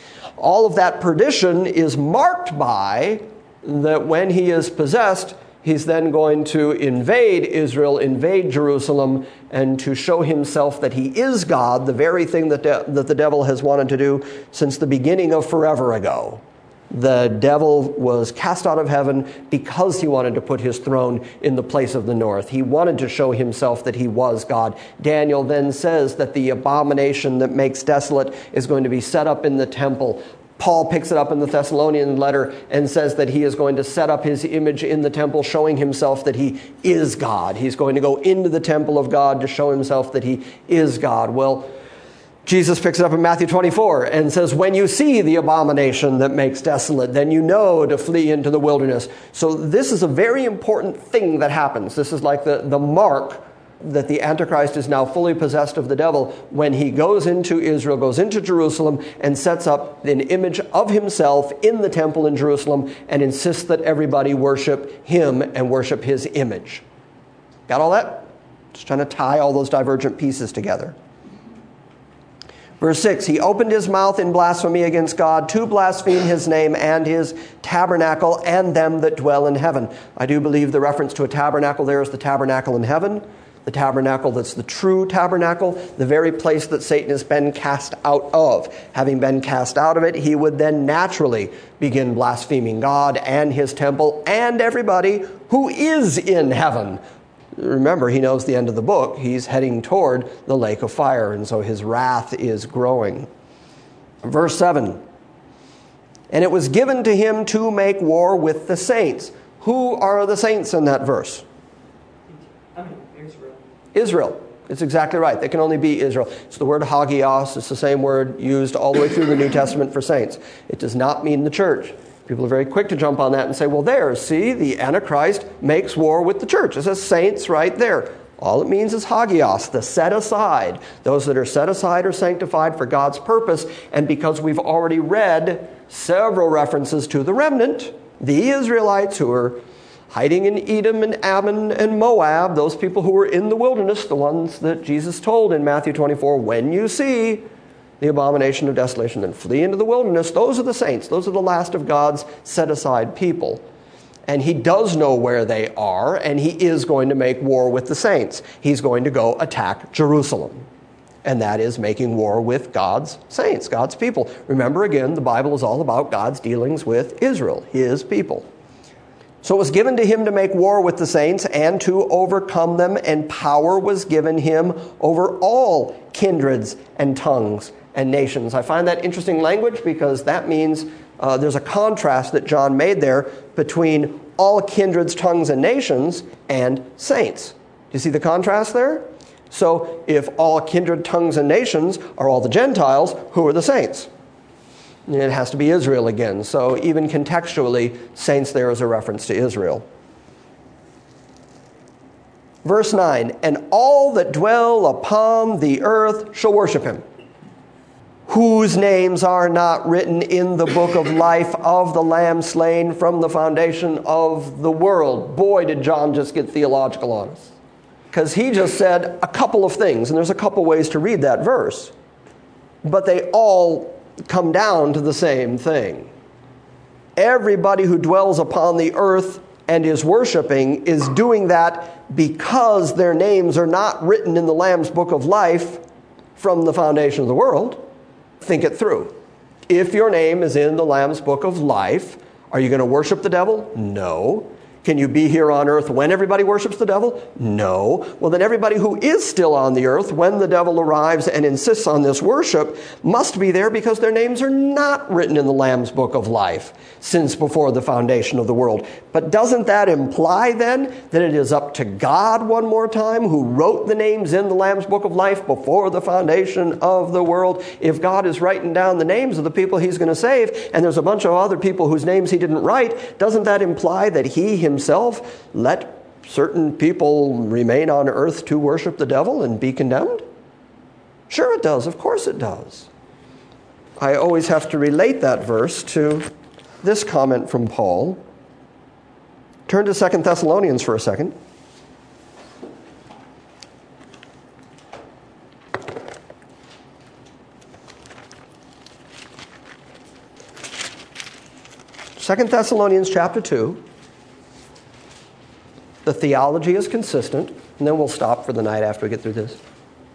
All of that perdition is marked by that when he is possessed, he's then going to invade Israel, invade Jerusalem, and to show himself that he is God, the very thing that, de- that the devil has wanted to do since the beginning of forever ago. The devil was cast out of heaven because he wanted to put his throne in the place of the north. He wanted to show himself that he was God. Daniel then says that the abomination that makes desolate is going to be set up in the temple. Paul picks it up in the Thessalonian letter and says that he is going to set up his image in the temple, showing himself that he is God. He's going to go into the temple of God to show himself that he is God. Well, Jesus picks it up in Matthew twenty-four and says, when you see the abomination that makes desolate, then you know to flee into the wilderness. So this is a very important thing that happens. This is like the, the mark that the Antichrist is now fully possessed of the devil when he goes into Israel, goes into Jerusalem, and sets up an image of himself in the temple in Jerusalem and insists that everybody worship him and worship his image. Got all that? Just trying to tie all those divergent pieces together. Verse six, he opened his mouth in blasphemy against God to blaspheme his name and his tabernacle and them that dwell in heaven. I do believe the reference to a tabernacle there is the tabernacle in heaven, the tabernacle that's the true tabernacle, the very place that Satan has been cast out of. Having been cast out of it, he would then naturally begin blaspheming God and his temple and everybody who is in heaven. Remember, he knows the end of the book. He's heading toward the lake of fire, and so his wrath is growing. Verse seven, and it was given to him to make war with the saints. Who are the saints in that verse? I mean, Israel. Israel. It's exactly right. They can only be Israel. It's the word hagios. It's the same word used all the way through the New Testament for saints. It does not mean the church. People are very quick to jump on that and say, well, there, see, the Antichrist makes war with the church. It says saints right there. All it means is hagios, the set aside. Those that are set aside are sanctified for God's purpose. And because we've already read several references to the remnant, the Israelites who are hiding in Edom and Ammon and Moab, those people who were in the wilderness, the ones that Jesus told in Matthew twenty-four, when you see the abomination of desolation, then flee into the wilderness. Those are the saints. Those are the last of God's set-aside people. And he does know where they are, and he is going to make war with the saints. He's going to go attack Jerusalem. And that is making war with God's saints, God's people. Remember, again, the Bible is all about God's dealings with Israel, his people. So it was given to him to make war with the saints and to overcome them, and power was given him over all kindreds and tongues and nations. I find that interesting language because that means uh, there's a contrast that John made there between all kindreds, tongues, and nations and saints. Do you see the contrast there? So if all kindred, tongues, and nations are all the Gentiles, who are the saints? It has to be Israel again. So even contextually, saints there is a reference to Israel. Verse nine, and all that dwell upon the earth shall worship him, whose names are not written in the book of life of the Lamb slain from the foundation of the world. Boy, did John just get theological on us. Because he just said a couple of things, and there's a couple ways to read that verse. But they all come down to the same thing. Everybody who dwells upon the earth and is worshiping is doing that because their names are not written in the Lamb's book of life from the foundation of the world. Think it through. If your name is in the Lamb's book of life, are you going to worship the devil? No. Can you be here on earth when everybody worships the devil? No. Well, then everybody who is still on the earth when the devil arrives and insists on this worship must be there because their names are not written in the Lamb's book of life since before the foundation of the world. But doesn't that imply then that it is up to God one more time who wrote the names in the Lamb's book of life before the foundation of the world? If God is writing down the names of the people he's going to save and there's a bunch of other people whose names he didn't write, doesn't that imply that he himself himself let certain people remain on earth to worship the devil and be condemned? Sure it does. Of course it does. I always have to relate that verse to this comment from Paul. Turn to Second Thessalonians for a second. Second Thessalonians chapter two. The theology is consistent, and then we'll stop for the night after we get through this.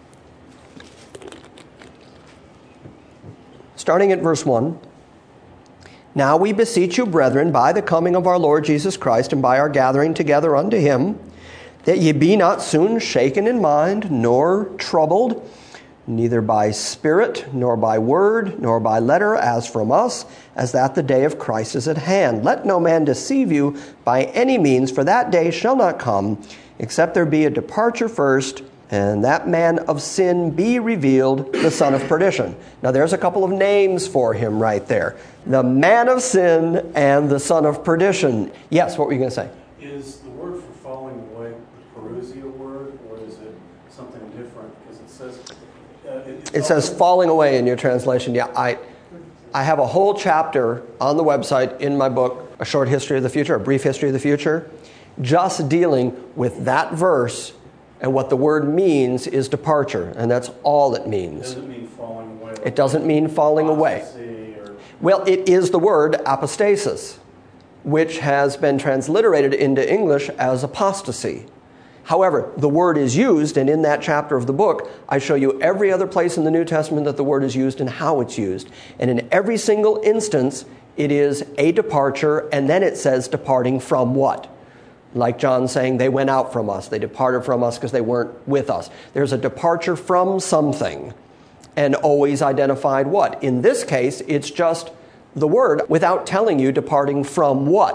Starting at verse one. Now we beseech you, brethren, by the coming of our Lord Jesus Christ, and by our gathering together unto him, that ye be not soon shaken in mind, nor troubled, neither by spirit, nor by word, nor by letter, as from us, as that the day of Christ is at hand. Let no man deceive you by any means, for that day shall not come, except there be a departure first, and that man of sin be revealed, the son of perdition. Now there's a couple of names for him right there. The man of sin and the son of perdition. Yes, what were you going to say? Is the word for falling away the parousia word, or is it something different? Because it says... Uh, it, it says falling away in your translation. Yeah, I I have a whole chapter on the website in my book, A Short History of the Future, A Brief History of the Future, just dealing with that verse, and what the word means is departure, and that's all it means. It doesn't mean falling away. It doesn't mean falling away. Or... Well, it is the word apostasis, which has been transliterated into English as apostasy. However, the word is used, and in that chapter of the book, I show you every other place in the New Testament that the word is used and how it's used. And in every single instance, it is a departure, and then it says departing from what? Like John saying, they went out from us. They departed from us because they weren't with us. There's a departure from something, and always identified what? In this case, it's just the word without telling you departing from what.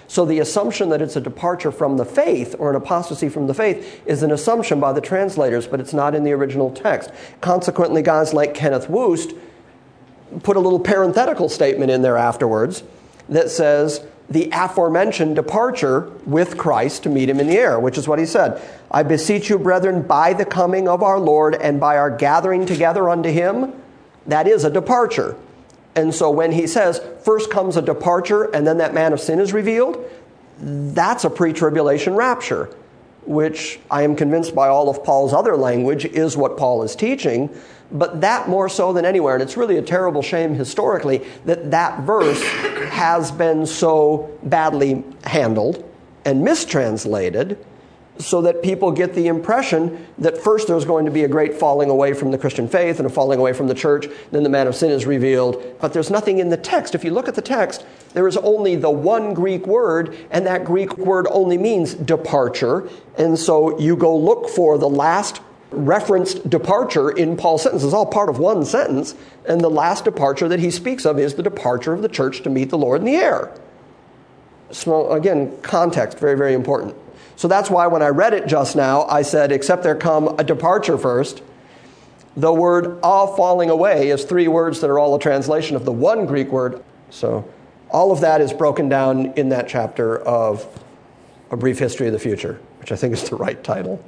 So the assumption that it's a departure from the faith or an apostasy from the faith is an assumption by the translators, but it's not in the original text. Consequently, guys like Kenneth Woost put a little parenthetical statement in there afterwards that says, the aforementioned departure with Christ to meet him in the air, which is what he said. I beseech you, brethren, by the coming of our Lord and by our gathering together unto him, that is a departure. And so when he says, first comes a departure and then that man of sin is revealed, that's a pre-tribulation rapture, which I am convinced by all of Paul's other language is what Paul is teaching. But that more so than anywhere, and it's really a terrible shame historically that that verse has been so badly handled and mistranslated so that people get the impression that first there's going to be a great falling away from the Christian faith and a falling away from the church, then the man of sin is revealed. But there's nothing in the text. If you look at the text, there is only the one Greek word, and that Greek word only means departure. And so you go look for the last referenced departure in Paul's sentence. It's all part of one sentence, and the last departure that he speaks of is the departure of the church to meet the Lord in the air. So again, context, very, very important. So that's why when I read it just now, I said, except there come a departure first. The word "a" falling away is three words that are all a translation of the one Greek word. So all of that is broken down in that chapter of A Brief History of the Future, which I think is the right title.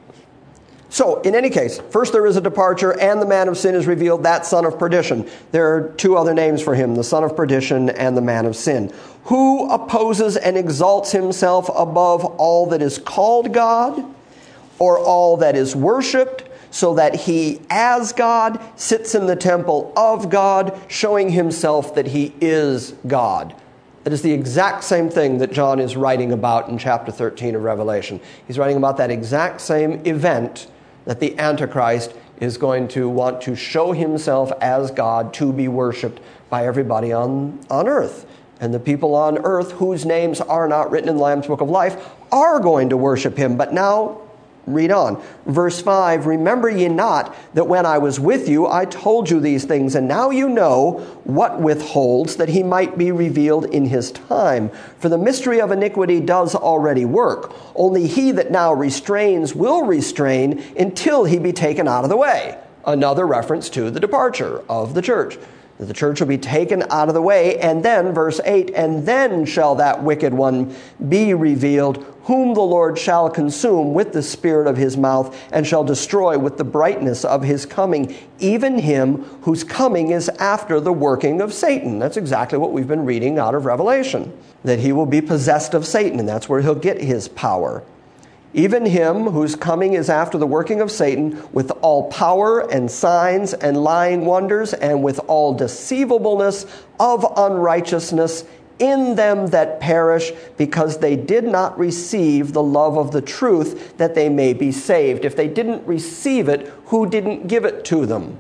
So, in any case, first there is a departure, and the man of sin is revealed, that son of perdition. There are two other names for him, the son of perdition and the man of sin. Who opposes and exalts himself above all that is called God, or all that is worshipped, so that he, as God, sits in the temple of God, showing himself that he is God. That is the exact same thing that John is writing about in chapter thirteen of Revelation. He's writing about that exact same event that the Antichrist is going to want to show himself as God to be worshipped by everybody on, on earth. And the people on earth whose names are not written in the Lamb's Book of Life are going to worship him. But now, read on. Verse five, remember ye not that when I was with you, I told you these things, and now you know what withholds, that he might be revealed in his time. For the mystery of iniquity does already work. Only he that now restrains will restrain until he be taken out of the way. Another reference to the departure of the church. The church will be taken out of the way, and then, verse eight, and then shall that wicked one be revealed, whom the Lord shall consume with the spirit of his mouth, and shall destroy with the brightness of his coming, even him whose coming is after the working of Satan. That's exactly what we've been reading out of Revelation, that he will be possessed of Satan, and that's where he'll get his power. Even him whose coming is after the working of Satan, with all power and signs and lying wonders, and with all deceivableness of unrighteousness in them that perish, because they did not receive the love of the truth, that they may be saved. If they didn't receive it, who didn't give it to them?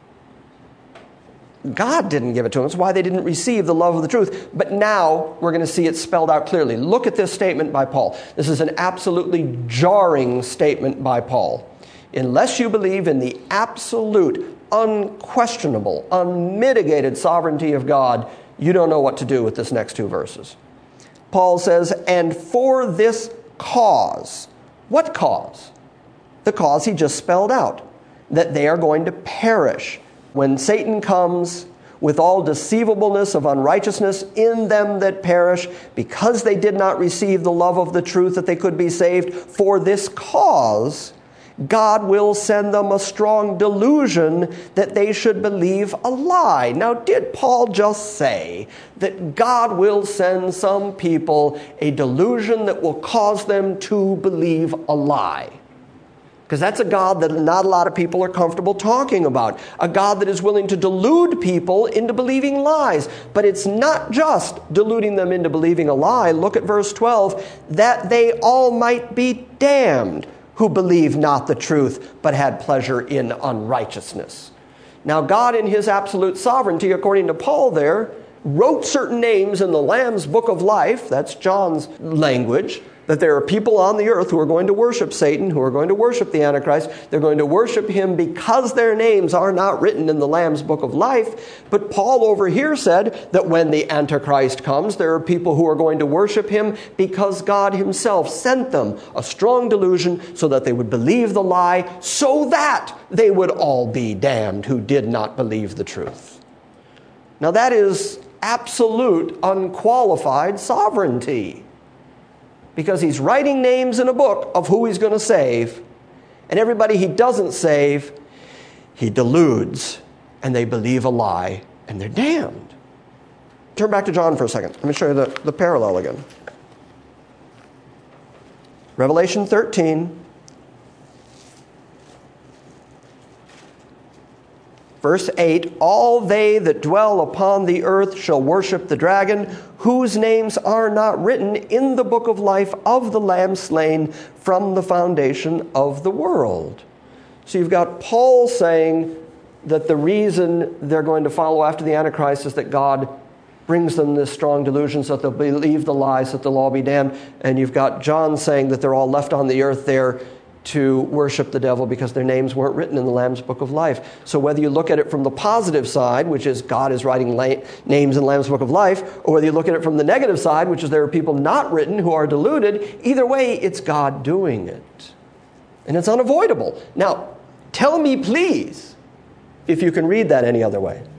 God didn't give it to them. That's why they didn't receive the love of the truth. But now we're going to see it spelled out clearly. Look at this statement by Paul. This is an absolutely jarring statement by Paul. Unless you believe in the absolute, unquestionable, unmitigated sovereignty of God, you don't know what to do with this next two verses. Paul says, and for this cause. What cause? The cause he just spelled out. That they are going to perish. When Satan comes with all deceivableness of unrighteousness in them that perish, because they did not receive the love of the truth that they could be saved, for this cause, God will send them a strong delusion that they should believe a lie. Now, did Paul just say that God will send some people a delusion that will cause them to believe a lie? Because that's a God that not a lot of people are comfortable talking about. A God that is willing to delude people into believing lies. But it's not just deluding them into believing a lie. Look at verse twelve. That they all might be damned who believe not the truth, but had pleasure in unrighteousness. Now God in his absolute sovereignty, according to Paul there, wrote certain names in the Lamb's Book of Life. That's John's language. that there are people on the earth who are going to worship Satan, who are going to worship the Antichrist. They're going to worship him because their names are not written in the Lamb's Book of Life. But Paul over here said that when the Antichrist comes, there are people who are going to worship him because God himself sent them a strong delusion so that they would believe the lie, so that they would all be damned who did not believe the truth. Now that is absolute, unqualified sovereignty, because he's writing names in a book of who he's going to save, and everybody he doesn't save, he deludes, and they believe a lie, and they're damned. Turn back to John for a second. Let me show you the, the parallel again. Revelation thirteen, verse eight, all they that dwell upon the earth shall worship the dragon, whose names are not written in the book of life of the Lamb slain from the foundation of the world. So you've got Paul saying that the reason they're going to follow after the Antichrist is that God brings them this strong delusion so that they'll believe the lie, so that they'll all be damned. And you've got John saying that they're all left on the earth there to worship the devil because their names weren't written in the Lamb's Book of Life. So whether you look at it from the positive side, which is God is writing la- names in the Lamb's Book of Life, or whether you look at it from the negative side, which is there are people not written who are deluded, either way, it's God doing it. And it's unavoidable. Now, tell me, please, if you can read that any other way.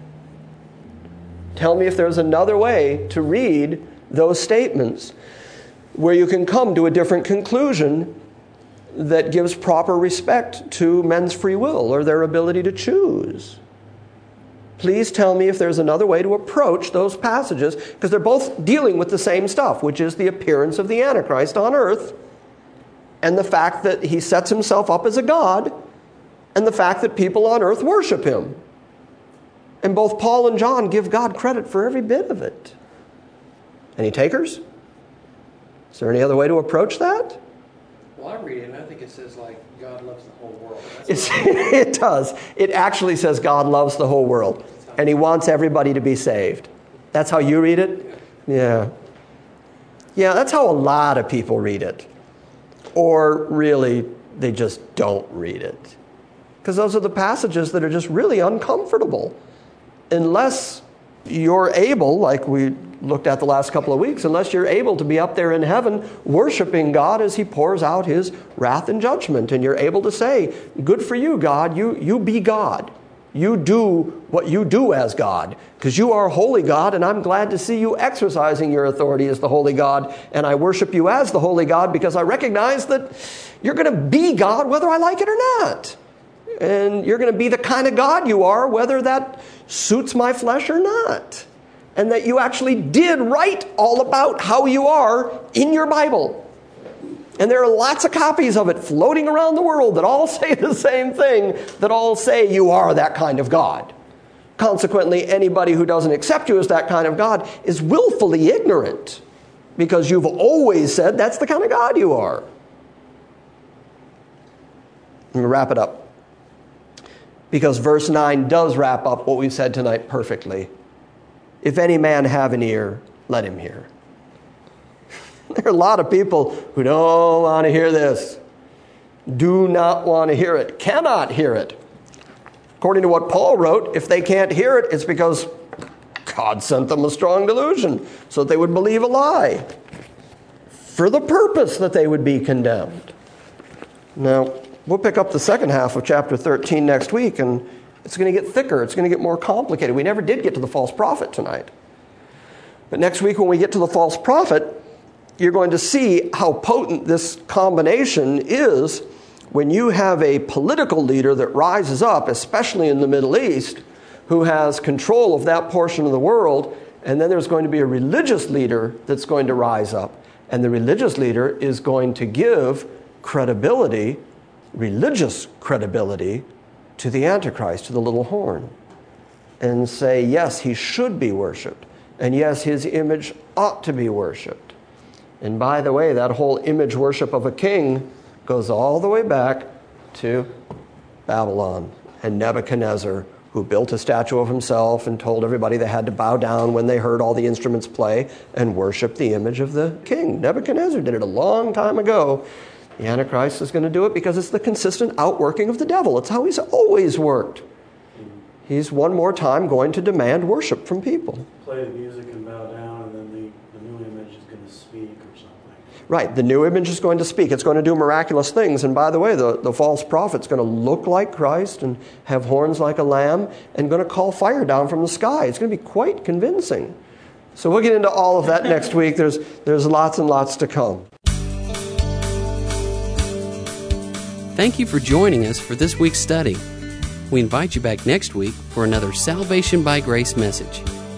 Tell me if there's another way to read those statements where you can come to a different conclusion that gives proper respect to men's free will or their ability to choose. Please tell me if there's another way to approach those passages, because they're both dealing with the same stuff, which is the appearance of the Antichrist on earth and the fact that he sets himself up as a god and the fact that people on earth worship him. And both Paul and John give God credit for every bit of it. Any takers? Is there any other way to approach that? Well, I read it, and I think it says, like, God loves the whole world. It's, it does. It actually says God loves the whole world, and he wants everybody to be saved. That's how you read it? Yeah. Yeah, that's how a lot of people read it. Or really, they just don't read it. Because those are the passages that are just really uncomfortable. Unless you're able, like we looked at the last couple of weeks, unless you're able to be up there in heaven worshiping God as he pours out his wrath and judgment, and you're able to say, good for you, God, you, you be God. You do what you do as God, because you are holy God, and I'm glad to see you exercising your authority as the holy God, and I worship you as the holy God because I recognize that you're going to be God whether I like it or not. And you're going to be the kind of God you are, whether that suits my flesh or not. And that you actually did write all about how you are in your Bible. And there are lots of copies of it floating around the world that all say the same thing, that all say you are that kind of God. Consequently, anybody who doesn't accept you as that kind of God is willfully ignorant, because you've always said that's the kind of God you are. Let me wrap it up, because verse nine does wrap up what we've said tonight perfectly. If any man have an ear, let him hear. There are a lot of people who don't want to hear this, do not want to hear it, cannot hear it. According to what Paul wrote, if they can't hear it, it's because God sent them a strong delusion so that they would believe a lie for the purpose that they would be condemned. Now, we'll pick up the second half of chapter thirteen next week, and it's going to get thicker. It's going to get more complicated. We never did get to the false prophet tonight. But next week when we get to the false prophet, you're going to see how potent this combination is when you have a political leader that rises up, especially in the Middle East, who has control of that portion of the world, and then there's going to be a religious leader that's going to rise up. And the religious leader is going to give credibility, religious credibility, to the Antichrist, to the little horn, and say, yes, he should be worshipped, and yes, his image ought to be worshipped. And by the way, that whole image worship of a king goes all the way back to Babylon and Nebuchadnezzar, who built a statue of himself and told everybody they had to bow down when they heard all the instruments play and worship the image of the king. Nebuchadnezzar did it a long time ago. The Antichrist is going to do it because it's the consistent outworking of the devil. It's how he's always worked. He's one more time going to demand worship from people. Play the music and bow down, and then the, the new image is going to speak or something. Right, the new image is going to speak. It's going to do miraculous things. And by the way, the, the false prophet's going to look like Christ and have horns like a lamb and going to call fire down from the sky. It's going to be quite convincing. So we'll get into all of that next week. There's, there's lots and lots to come. Thank you for joining us for this week's study. We invite you back next week for another Salvation by Grace message.